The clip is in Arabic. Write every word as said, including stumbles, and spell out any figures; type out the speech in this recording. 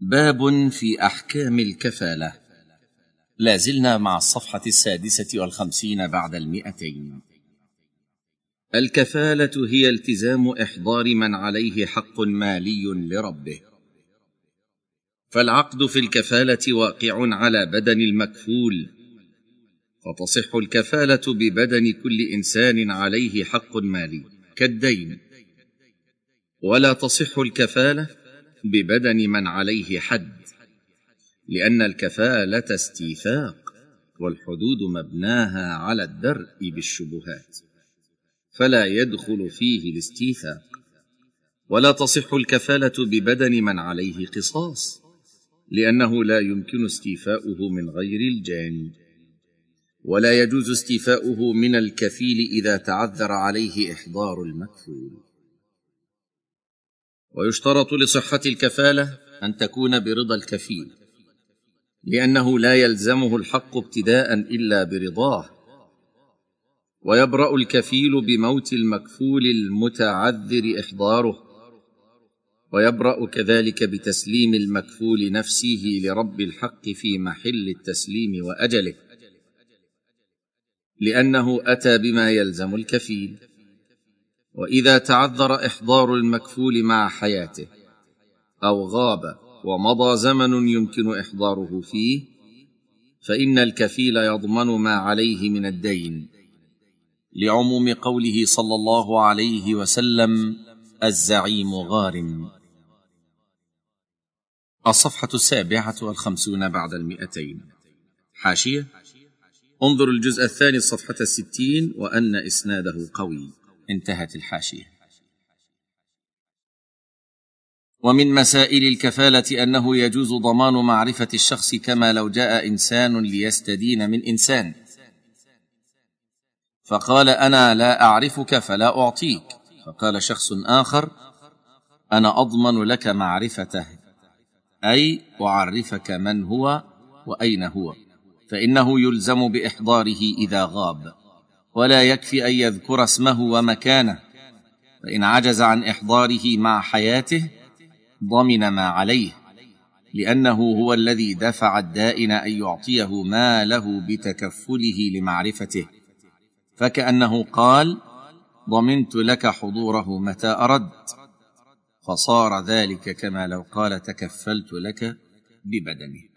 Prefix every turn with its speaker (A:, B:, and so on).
A: باب في أحكام الكفالة. لازلنا مع الصفحة السادسة والخمسين بعد المئتين. الكفالة هي التزام إحضار من عليه حق مالي لربه، فالعقد في الكفالة واقع على بدن المكفول، فتصح الكفالة ببدن كل إنسان عليه حق مالي كالدين، ولا تصح الكفالة ببدن من عليه حد، لأن الكفالة استيثاق، والحدود مبناها على الدرء بالشبهات، فلا يدخل فيه الاستيثاق. ولا تصح الكفالة ببدن من عليه قصاص، لأنه لا يمكن استيفاؤه من غير الجاني، ولا يجوز استيفاؤه من الكفيل إذا تعذر عليه إحضار المكفول. ويشترط لصحة الكفالة أن تكون برضا الكفيل، لأنه لا يلزمه الحق ابتداء إلا برضاه، ويبرأ الكفيل بموت المكفول المتعذر إحضاره، ويبرأ كذلك بتسليم المكفول نفسه لرب الحق في محل التسليم وأجله، لأنه أتى بما يلزم الكفيل. وإذا تعذر إحضار المكفول مع حياته أو غاب ومضى زمن يمكن إحضاره فيه، فإن الكفيل يضمن ما عليه من الدين، لعموم قوله صلى الله عليه وسلم: الزعيم غارم. الصفحة السابعة والخمسون بعد المئتين. حاشية: انظر الجزء الثاني الصفحة الستين، وأن إسناده قوي. انتهت الحاشية. ومن مسائل الكفالة أنه يجوز ضمان معرفة الشخص، كما لو جاء إنسان ليستدين من إنسان فقال: أنا لا أعرفك فلا أعطيك، فقال شخص آخر: أنا أضمن لك معرفته، أي أعرفك من هو وأين هو، فإنه يلزم بإحضاره إذا غاب، ولا يكفي أن يذكر اسمه ومكانه، فإن عجز عن إحضاره مع حياته ضمن ما عليه، لأنه هو الذي دفع الدائن أن يعطيه ما له بتكفله لمعرفته، فكأنه قال: ضمنت لك حضوره متى أردت، فصار ذلك كما لو قال: تكفلت لك ببدنه.